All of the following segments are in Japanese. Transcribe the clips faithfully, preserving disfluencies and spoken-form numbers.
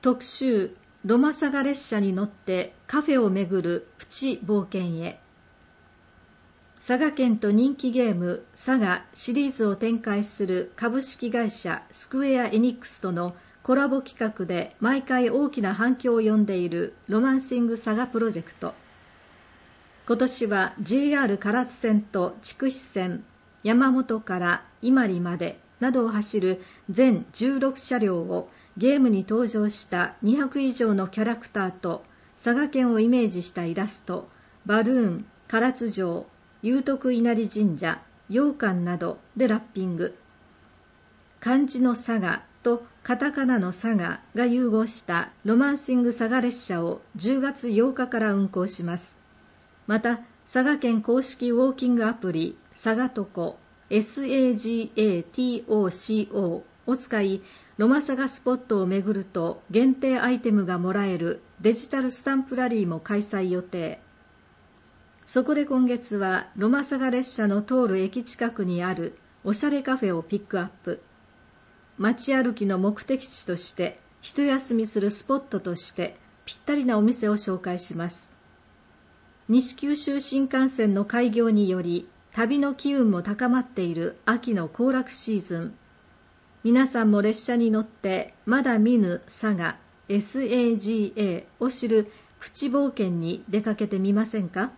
特集ロマサガ列車に乗ってカフェを巡るプチ冒険へ。佐賀県と人気ゲームサガシリーズを展開する株式会社スクエア・エニックスとのコラボ企画で毎回大きな反響を呼んでいるロマンシングサガプロジェクト。今年は ジェイアール 唐津線と筑肥線、山本から伊万里までなどを走る全じゅうろく車両をゲームに登場したにひゃく以上のキャラクターと佐賀県をイメージしたイラスト、バルーン、唐津城、祐徳稲荷神社、羊羹などでラッピング。漢字の佐賀とカタカナの佐賀が融合したロマンシング佐賀列車をじゅうがつようかから運行します。また、佐賀県公式ウォーキングアプリ、佐賀トコ、サガトコ を使い、ロマサガスポットを巡ると限定アイテムがもらえるデジタルスタンプラリーも開催予定。そこで今月はロマサガ列車の通る駅近くにあるおしゃれカフェをピックアップ。街歩きの目的地として、一休みするスポットとしてぴったりなお店を紹介します。西九州新幹線の開業により旅の機運も高まっている秋の行楽シーズン。皆さんも列車に乗ってまだ見ぬ佐賀 サガ を知るプチ冒険に出かけてみませんか。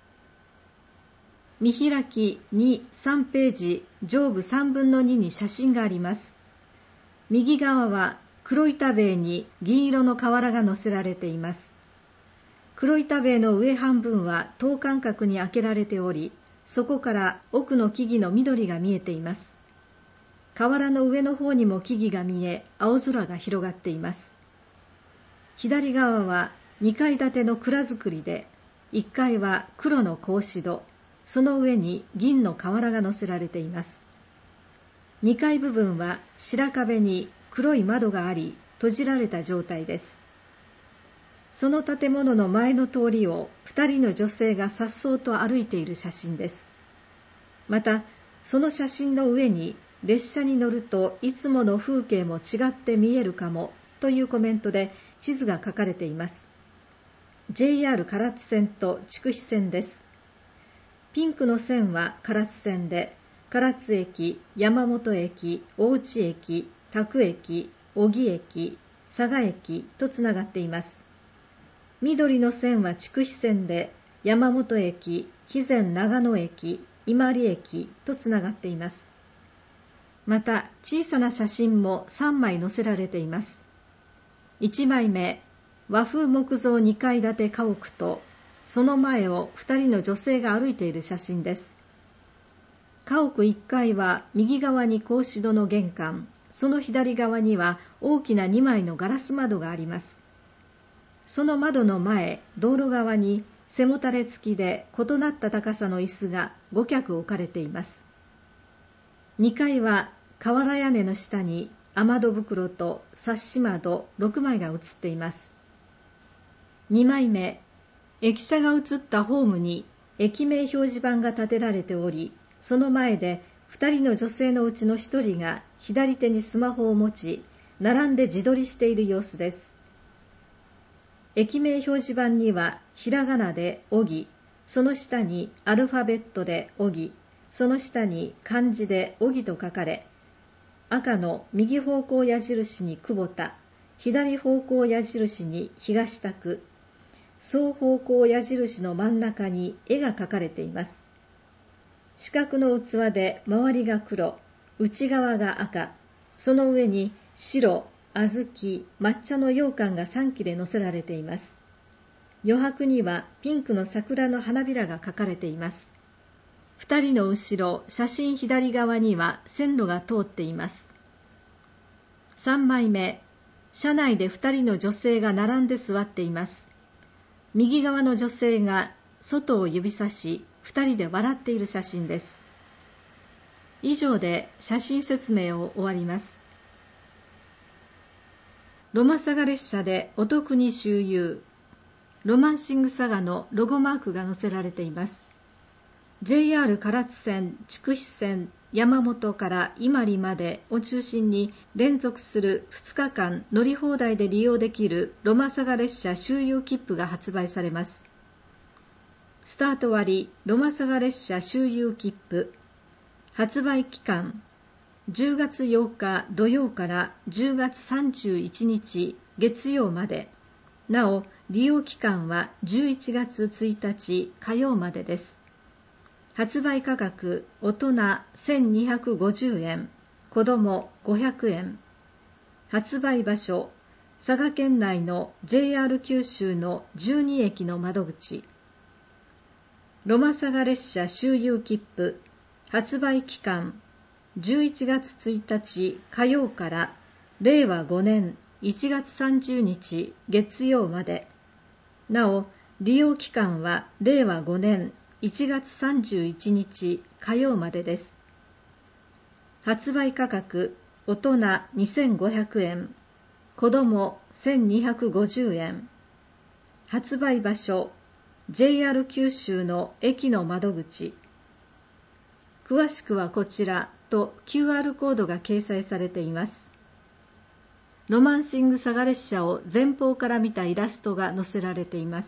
見開きに、さんページ上部さんぶんのにに写真があります。右側は黒板塀に銀色の瓦が載せられています。黒板塀の上半分は等間隔に開けられており、そこから奥の木々の緑が見えています。瓦の上の方にも木々が見え、青空が広がっています。左側はにかい建ての蔵造りで、いっかいは黒の格子戸、その上に銀の瓦が載せられています。にかい部分は白壁に黒い窓があり、閉じられた状態です。その建物の前の通りをふたりの女性が颯爽と歩いている写真です。また、その写真の上に列車に乗るといつもの風景も違って見えるかもというコメントで地図が書かれています。ジェイアール 唐津線と筑肥線です。ピンクの線は唐津線で、唐津駅、山本駅、大内駅、多久駅、小木駅、佐賀駅とつながっています。緑の線は筑肥線で、山本駅、肥前長野駅、伊万里駅とつながっています。また、小さな写真もさんまい載せられています。いちまいめ、和風木造にかい建て家屋と、その前をふたりの女性が歩いている写真です。家屋いっかいは右側に格子戸の玄関、その左側には大きなにまいのガラス窓があります。その窓の前、道路側に背もたれ付きで異なった高さの椅子がごきゃく置かれています。にかいは瓦屋根の下に雨戸袋とサッシ窓ろくまいが写っています。にまいめ、駅舎が写ったホームに駅名表示板が立てられており、その前でふたりの女性のうちのひとりが左手にスマホを持ち、並んで自撮りしている様子です。駅名表示板にはひらがなでおぎ、その下にアルファベットでおぎ、その下に漢字でおぎと書かれ、赤の右方向矢印に久保田、左方向矢印に東田区、双方向矢印の真ん中に絵が描かれています。四角の器で周りが黒、内側が赤、その上に白、小豆、抹茶の羊羹がさんきで載せられています。余白にはピンクの桜の花びらが描かれています。二人の後ろ、写真左側には線路が通っています。さんまいめ、車内で二人の女性が並んで座っています。右側の女性が外を指さし、二人で笑っている写真です。以上で写真説明を終わります。ロマサガ列車でお得に周遊。ロマンシングサガのロゴマークが載せられています。 ジェイアール 唐津線、筑肥線、山本から伊万里までを中心に連続するふつかかん乗り放題で利用できるロマサガ列車周遊切符が発売されます。スタート割ロマサガ列車周遊切符。発売期間じゅうがつようか土曜からじゅうがつさんじゅういちにち月曜まで。なお、利用期間はじゅういちがつついたち火曜までです。発売価格、大人せんにひゃくごじゅうえん、子供ごひゃくえん。発売場所、佐賀県内の ジェイアール 九州のじゅうにえきの窓口。ロマサガ列車周遊切符、発売期間、じゅういちがつついたち火曜かられいわごねんいちがつさんじゅうにち月曜まで。なお、利用期間はれいわごねんいちがつさんじゅういちにち火曜までです。発売価格、大人にせんごひゃくえん、子供せんにひゃくごじゅうえん。発売場所、ジェイアール 九州の駅の窓口。詳しくはこちらと キューアール コードが掲載されています。ロマンシング佐賀列車を前方から見たイラストが載せられています。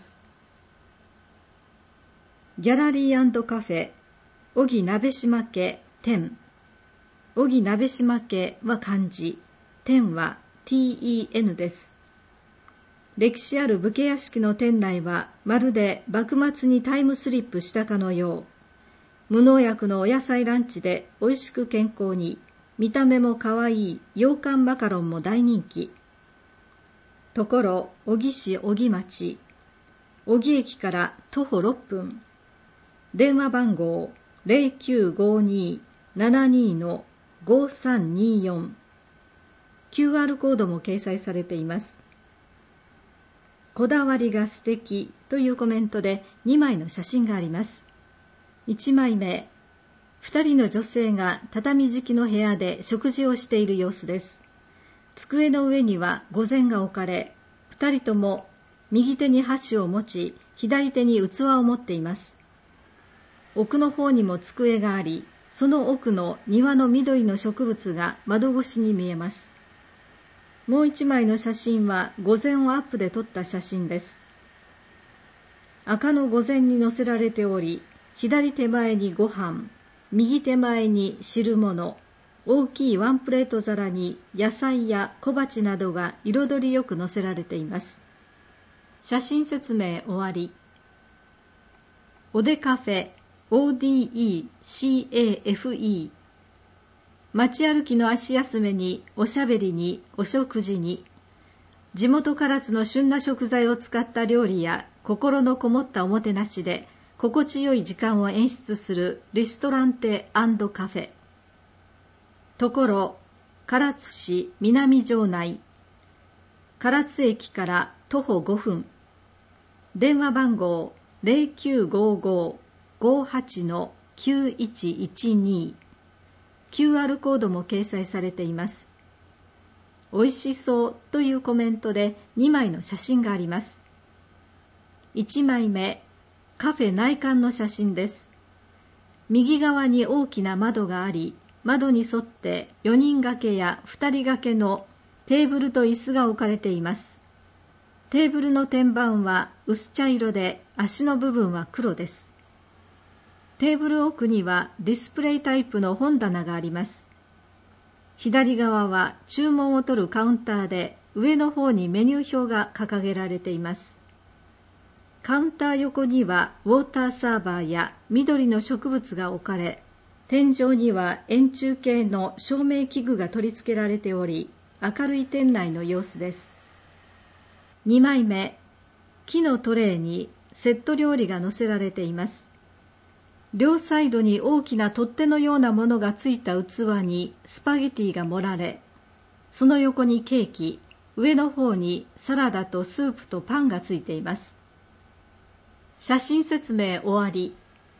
ギャラリー&カフェ、小木鍋島家店。小木鍋島家は漢字、店は ティーイーエヌ です。歴史ある武家屋敷の店内はまるで幕末にタイムスリップしたかのよう。無農薬のお野菜ランチで美味しく健康に、見た目も可愛い羊羹マカロンも大人気。ところ、小木市小木町。小木駅から徒歩ろっぷん。電話番号 ゼロきゅうごにーななにーのごさんにーよん。キューアール コードも掲載されています。こだわりが素敵というコメントでにまいの写真があります。いちまいめ、ふたりの女性が畳敷きの部屋で食事をしている様子です。机の上には御膳が置かれ、ふたりとも右手に箸を持ち、左手に器を持っています。奥の方にも机があり、その奥の庭の緑の植物が窓越しに見えます。もう一枚の写真は御膳をアップで撮った写真です。赤の御膳に乗せられており、左手前にご飯、右手前に汁物、大きいワンプレート皿に野菜や小鉢などが彩りよく乗せられています。写真説明終わり。おでカフェ、オーディーイーシーエーエフイー。街歩きの足休めに、おしゃべりに、お食事に、地元唐津の旬な食材を使った料理や心のこもったおもてなしで心地よい時間を演出するリストランテ&カフェ。ところ、唐津市南城内。唐津駅から徒歩ごふん。電話番号 ゼロきゅうごごーごーはちのきゅういちいちに。キューアール コードも掲載されています。おいしそうというコメントでにまいの写真があります。いちまいめ、カフェ内観の写真です。右側に大きな窓があり、窓に沿ってよにん掛けやふたり掛けのテーブルと椅子が置かれています。テーブルの天板は薄茶色で足の部分は黒です。テーブル奥にはディスプレイタイプの本棚があります。左側は注文を取るカウンターで、上の方にメニュー表が掲げられています。カウンター横にはウォーターサーバーや緑の植物が置かれ、天井には円柱形の照明器具が取り付けられており、明るい店内の様子です。にまいめ、木のトレーにセット料理が載せられています。両サイドに大きな取っ手のようなものがついた器にスパゲティが盛られ、その横にケーキ、上の方にサラダとスープとパンがついています。写真説明終わり。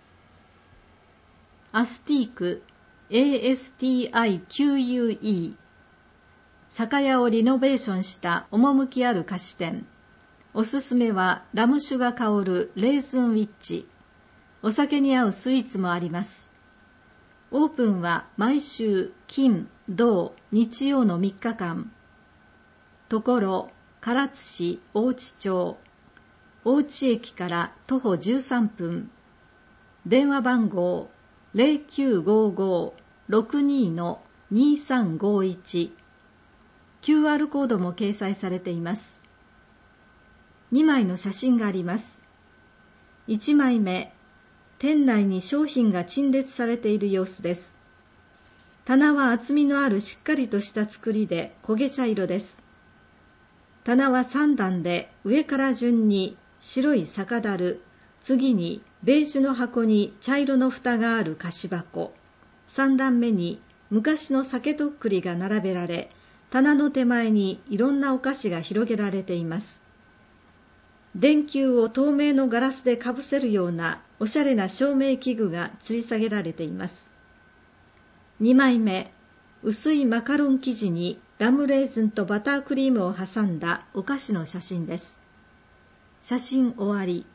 アスティーク、エーエスティーアイキューユーイー。酒屋をリノベーションした趣ある菓子店。おすすめはラム酒が香るレーズンウィッチ。 お酒に合うスイーツもあります。オープンは毎週金、土、日曜のみっかかん。ところ、唐津市大地町。大地駅から徒歩じゅうさんぷん。電話番号 ゼロきゅうごご ろくに にさんごいち。キューアール コードも掲載されています。にまいの写真があります。いちまいめ、店内に商品が陳列されている様子です。棚は厚みのあるしっかりとした作りで焦げ茶色です。棚はさんだんで上から順に白い酒樽、次にベージュの箱に茶色の蓋がある菓子箱、さんだんめに昔の酒とっくりが並べられ、棚の手前にいろんなお菓子が広げられています。電球を透明のガラスでかぶせるようなおしゃれな照明器具が吊り下げられています。にまいめ、薄いマカロン生地にラムレーズンとバタークリームを挟んだお菓子の写真です。写真終わり。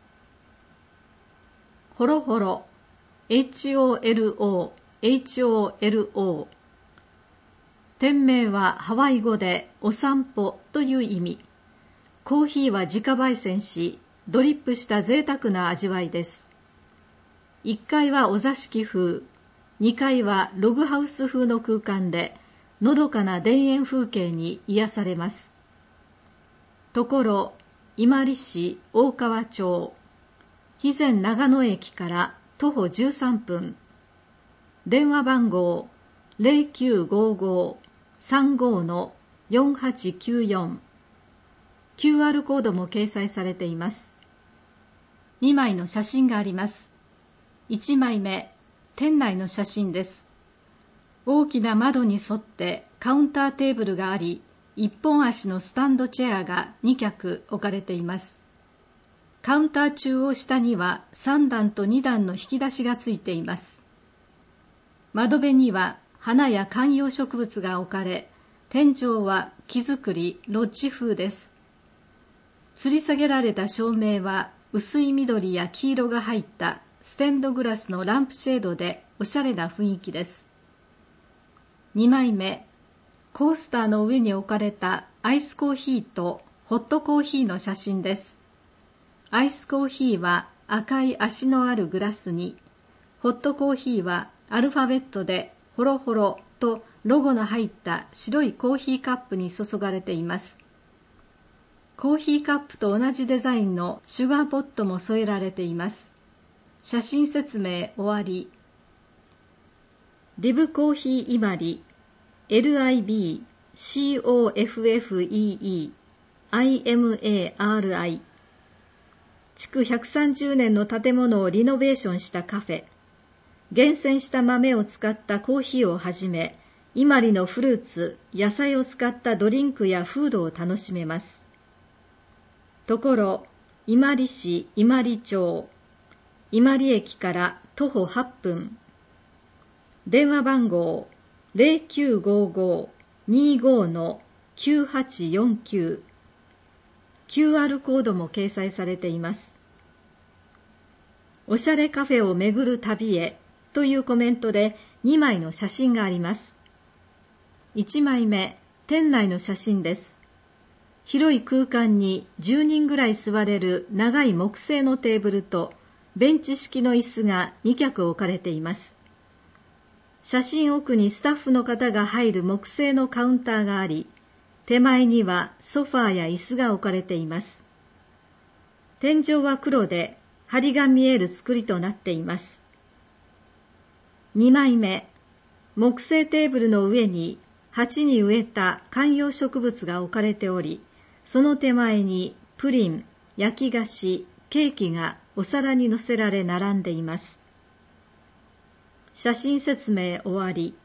ほろほろ、エイチオーエルオー、エイチオーエルオー。店名はハワイ語でお散歩という意味。コーヒーは自家焙煎し、ドリップした贅沢な味わいです。いっかいはお座敷風、にかいはログハウス風の空間で、のどかな田園風景に癒されます。ところ、伊万里市大川町、肥前長野駅から徒歩じゅうさんぷん。電話番号 ゼロきゅうごご さんご よんはちきゅうよん。キューアール コードも掲載されています。にまいの写真があります。いちまいめ、店内の写真です。大きな窓に沿ってカウンターテーブルがあり、一本足のスタンドチェアがにきゃく置かれています。カウンター中央下にはさんだんとにだんの引き出しがついています。窓辺には花や観葉植物が置かれ、天井は木造りロッジ風です。吊り下げられた照明は薄い緑や黄色が入ったステンドグラスのランプシェードでおしゃれな雰囲気です。にまいめ、コースターの上に置かれたアイスコーヒーとホットコーヒーの写真です。アイスコーヒーは赤い足のあるグラスに、ホットコーヒーはアルファベットでホロホロとロゴの入った白いコーヒーカップに注がれています。コーヒーカップと同じデザインのシュガーポットも添えられています。写真説明終わり。リブコーヒー伊万里 エルアイビーシーオーエフエフイーイーアイエムエーアールアイ 築ひゃくさんじゅうねんの建物をリノベーションしたカフェ。厳選した豆を使ったコーヒーをはじめ、伊万里のフルーツ、野菜を使ったドリンクやフードを楽しめます。ところ、伊万里市伊万里町、伊万里駅から徒歩はっぷん。電話番号 ゼロきゅうごご にご きゅうはちよんきゅう。キューアール コードも掲載されています。おしゃれカフェを巡る旅へというコメントでにまいの写真があります。いちまいめ、店内の写真です。広い空間にじゅうにんぐらい座れる長い木製のテーブルとベンチ式の椅子がにきゃく置かれています。写真奥にスタッフの方が入る木製のカウンターがあり、手前にはソファーや椅子が置かれています。天井は黒で梁が見える作りとなっています。にまいめ、木製テーブルの上に鉢に植えた観葉植物が置かれており、その手前にプリン、焼き菓子、ケーキがお皿に乗せられ並んでいます。写真説明終わり。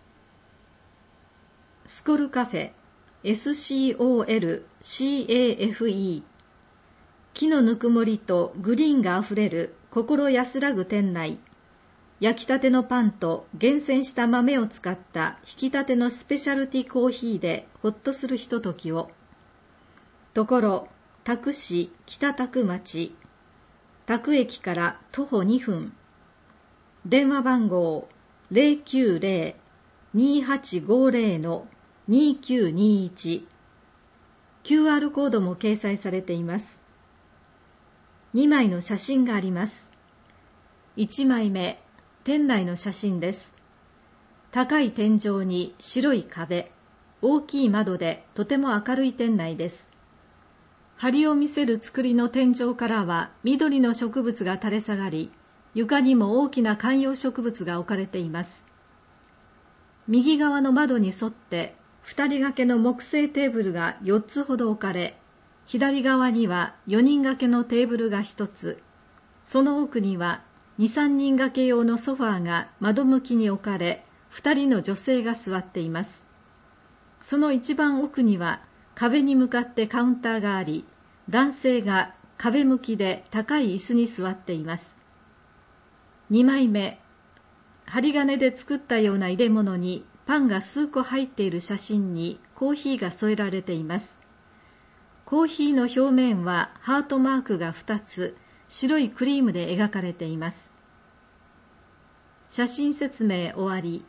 スコルカフェ エスシーオーエルシーエーエフイー 木のぬくもりとグリーンがあふれる心安らぐ店内。焼きたてのパンと厳選した豆を使った引きたてのスペシャルティコーヒーでほっとするひとときを。ところ、多久市北多久町。 田久駅から徒歩にふん。電話番号 ゼロきゅうゼロ にーはちごゼロ のにーきゅうにーいち。キューアール コードも掲載されています。にまいの写真があります。いちまいめ、店内の写真です。高い天井に白い壁、大きい窓でとても明るい店内です。梁を見せる造りの天井からは緑の植物が垂れ下がり、床にも大きな観葉植物が置かれています。右側の窓に沿って二人掛けの木製テーブルがよっつほど置かれ、左側にはよにん掛けのテーブルがひとつ、その奥にはに、さんにん掛け用のソファーが窓向きに置かれ、二人の女性が座っています。その一番奥には壁に向かってカウンターがあり、男性が壁向きで高い椅子に座っています。にまいめ、針金で作ったような入れ物にパンが数個入っている写真にコーヒーが添えられています。コーヒーの表面はハートマークがふたつ、白いクリームで描かれています。写真説明終わり。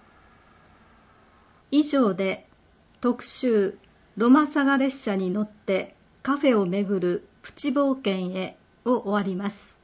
以上で特集ロマサガ列車に乗ってカフェを巡るプチ冒険へを終わります。